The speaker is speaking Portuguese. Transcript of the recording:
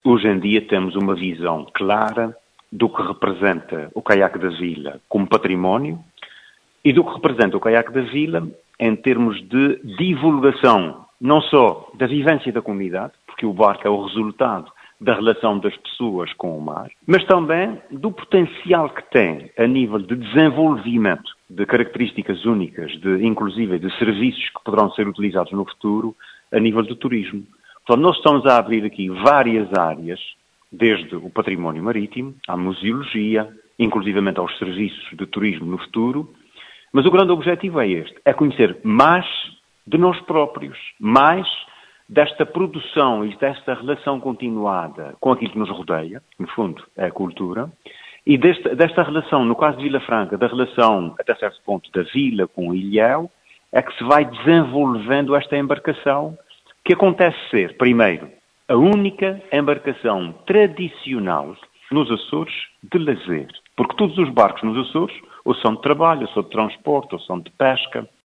Hoje em dia temos uma visão clara do que representa o Caiaque da Vila como património e do que representa o Caiaque da Vila em termos de divulgação, não só da vivência da comunidade, porque o barco é o resultado da relação das pessoas com o mar, mas também do potencial que tem a nível de desenvolvimento de características únicas, inclusive de serviços que poderão ser utilizados no futuro a nível do turismo. Portanto, nós estamos a abrir aqui várias áreas, desde o património marítimo, à museologia, inclusivamente aos serviços de turismo no futuro, mas o grande objetivo é este, é conhecer mais de nós próprios, mais desta produção e desta relação continuada com aquilo que nos rodeia, no fundo é a cultura, e desta relação, no caso de Vila Franca, da relação, até certo ponto, da vila com o Ilhéu, é que se vai desenvolvendo esta embarcação, que acontece ser, primeiro, a única embarcação tradicional nos Açores de lazer. Porque todos os barcos nos Açores, ou são de trabalho, ou são de transporte, ou são de pesca,